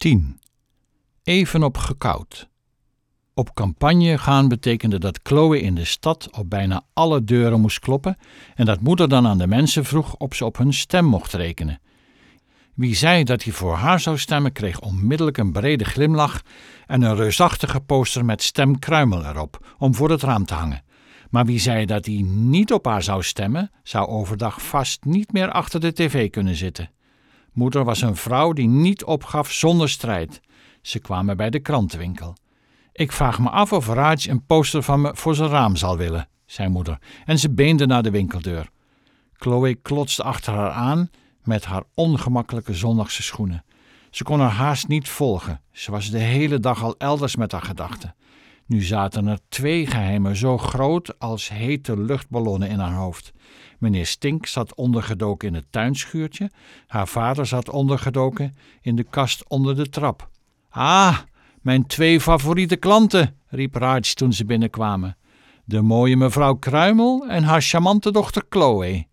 10. Even op gekoud. Op campagne gaan betekende dat Chloe in de stad op bijna alle deuren moest kloppen en dat moeder dan aan de mensen vroeg of ze op hun stem mocht rekenen. Wie zei dat hij voor haar zou stemmen, kreeg onmiddellijk een brede glimlach en een reusachtige poster met Stem Kruimel erop om voor het raam te hangen. Maar wie zei dat hij niet op haar zou stemmen, zou overdag vast niet meer achter de tv kunnen zitten. Moeder was een vrouw die niet opgaf zonder strijd. Ze kwamen bij de krantenwinkel. Ik vraag me af of Raj een poster van me voor zijn raam zal willen, zei moeder, en ze beende naar de winkeldeur. Chloe klotste achter haar aan met haar ongemakkelijke zondagse schoenen. Ze kon haar haast niet volgen. Ze was de hele dag al elders met haar gedachten. Nu zaten er 2 geheimen zo groot als hete luchtballonnen in haar hoofd. Meneer Stink zat ondergedoken in het tuinschuurtje. Haar vader zat ondergedoken in de kast onder de trap. Ah, mijn 2 favoriete klanten, riep Raj toen ze binnenkwamen. De mooie mevrouw Kruimel en haar charmante dochter Chloe.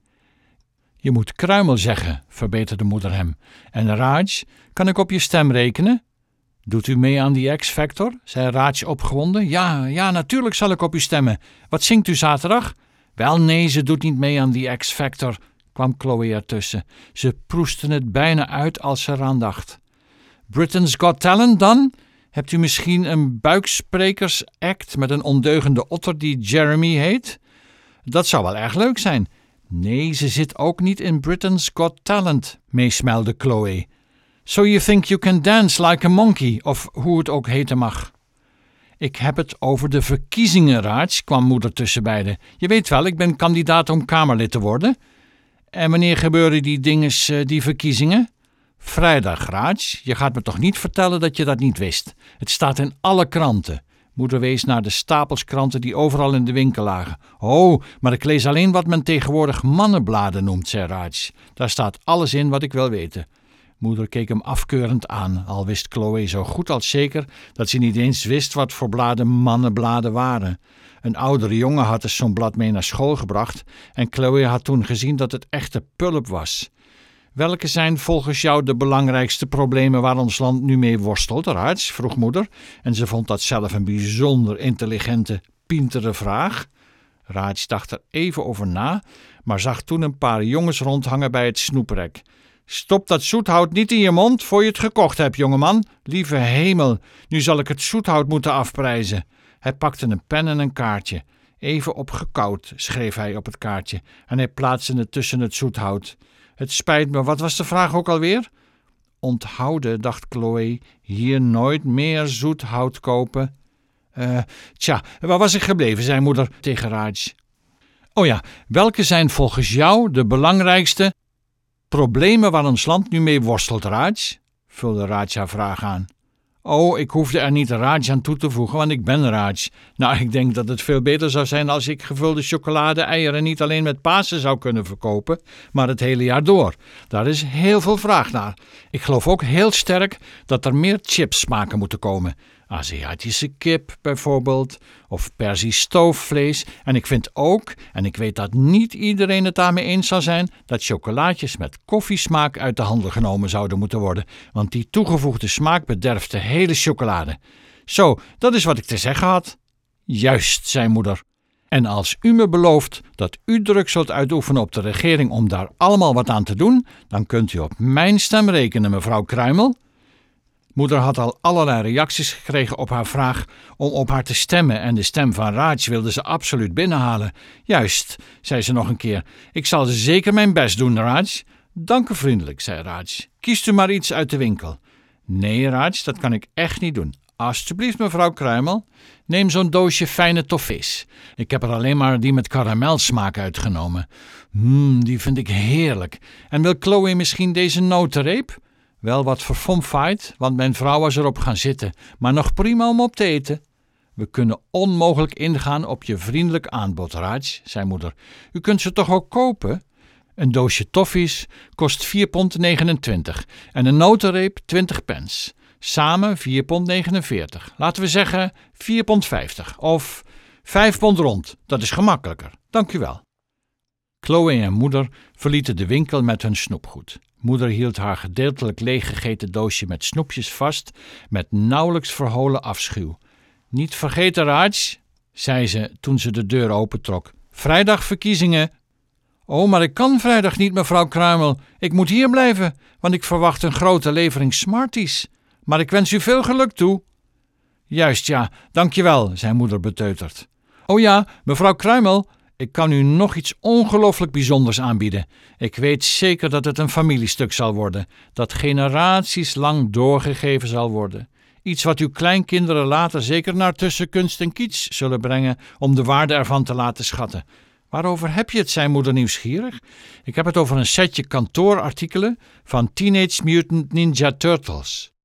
Je moet Kruimel zeggen, verbeterde moeder hem. En Raj, kan ik op je stem rekenen? Doet u mee aan die X-Factor? Zei Raj opgewonden. Ja, natuurlijk zal ik op u stemmen. Wat zingt u zaterdag? Wel nee, ze doet niet mee aan die X-Factor, kwam Chloe ertussen. Ze proestte het bijna uit als ze eraan dacht. Britain's Got Talent dan? Hebt u misschien een buiksprekersact met een ondeugende otter die Jeremy heet? Dat zou wel erg leuk zijn. Nee, ze zit ook niet in Britain's Got Talent, meesmuilde Chloe. So you think you can dance like a monkey, of hoe het ook heten mag. Ik heb het over de verkiezingen, Raj, kwam moeder tussen beiden. Je weet wel, ik ben kandidaat om Kamerlid te worden. En wanneer gebeuren die verkiezingen? Vrijdag, Raj. Je gaat me toch niet vertellen dat je dat niet wist? Het staat in alle kranten. Moeder wees naar de stapels kranten die overal in de winkel lagen. Oh, maar ik lees alleen wat men tegenwoordig mannenbladen noemt, zei Raj. Daar staat alles in wat ik wil weten. Moeder keek hem afkeurend aan, al wist Chloe zo goed als zeker dat ze niet eens wist wat voor bladen mannenbladen waren. Een oudere jongen had eens zo'n blad mee naar school gebracht en Chloe had toen gezien dat het echte pulp was. Welke zijn volgens jou de belangrijkste problemen waar ons land nu mee worstelt, Raj? Vroeg moeder, en ze vond dat zelf een bijzonder intelligente, pintere vraag. Raj dacht er even over na, maar zag toen een paar jongens rondhangen bij het snoeprek. Stop dat zoethout niet in je mond voor je het gekocht hebt, jongeman. Lieve hemel, nu zal ik het zoethout moeten afprijzen. Hij pakte een pen en een kaartje. Even op gekoud, schreef hij op het kaartje, en hij plaatste het tussen het zoethout. Het spijt me, wat was de vraag ook alweer? Onthouden, dacht Chloe, hier nooit meer zoethout kopen. Waar was ik gebleven, zei moeder tegen Raj. Oh ja, welke zijn volgens jou de belangrijkste problemen waar ons land nu mee worstelt, Raj? Vulde Raj haar vraag aan. Oh, ik hoefde er niet Raj aan toe te voegen, want ik ben Raj. Nou, ik denk dat het veel beter zou zijn als ik gevulde chocolade-eieren niet alleen met Pasen zou kunnen verkopen, maar het hele jaar door. Daar is heel veel vraag naar. Ik geloof ook heel sterk dat er meer chipsmaken moeten komen. Aziatische kip bijvoorbeeld, of Perzisch stoofvlees. En ik vind ook, en ik weet dat niet iedereen het daarmee eens zal zijn, dat chocolaatjes met koffiesmaak uit de handel genomen zouden moeten worden, want die toegevoegde smaak bederft de hele chocolade. Zo, dat is wat ik te zeggen had. Juist, zei moeder. En als u me belooft dat u druk zult uitoefenen op de regering om daar allemaal wat aan te doen, dan kunt u op mijn stem rekenen, mevrouw Kruimel. Moeder had al allerlei reacties gekregen op haar vraag om op haar te stemmen en de stem van Raj wilde ze absoluut binnenhalen. Juist, zei ze nog een keer. Ik zal zeker mijn best doen, Raj. Dank u vriendelijk, zei Raj. Kiest u maar iets uit de winkel. Nee, Raj, dat kan ik echt niet doen. Alsjeblieft, mevrouw Kruimel. Neem zo'n doosje fijne toffees. Ik heb er alleen maar die met karamelsmaak uitgenomen. Die vind ik heerlijk. En wil Chloe misschien deze notenreep? Wel wat verfomfaaid, want mijn vrouw was erop gaan zitten, maar nog prima om op te eten. We kunnen onmogelijk ingaan op je vriendelijk aanbod, Raj, zei moeder. U kunt ze toch ook kopen? Een doosje toffies kost £4,29 en een notenreep 20 pence. Samen £4,49. Laten we zeggen £4,50 of £5 rond. Dat is gemakkelijker. Dank u wel. Chloe en moeder verlieten de winkel met hun snoepgoed. Moeder hield haar gedeeltelijk leeggegeten doosje met snoepjes vast met nauwelijks verholen afschuw. Niet vergeten, Raj, zei ze toen ze de deur opentrok. Vrijdag verkiezingen. Oh, maar ik kan vrijdag niet, mevrouw Kruimel. Ik moet hier blijven, want ik verwacht een grote levering Smarties. Maar ik wens u veel geluk toe. Juist ja, dankjewel, zei moeder beteuterd. Oh ja, mevrouw Kruimel, ik kan u nog iets ongelooflijk bijzonders aanbieden. Ik weet zeker dat het een familiestuk zal worden, dat generaties lang doorgegeven zal worden. Iets wat uw kleinkinderen later zeker naar tussen kunst en kitsch zullen brengen om de waarde ervan te laten schatten. Waarover heb je het, zei moeder nieuwsgierig. Ik heb het over een setje kantoorartikelen van Teenage Mutant Ninja Turtles.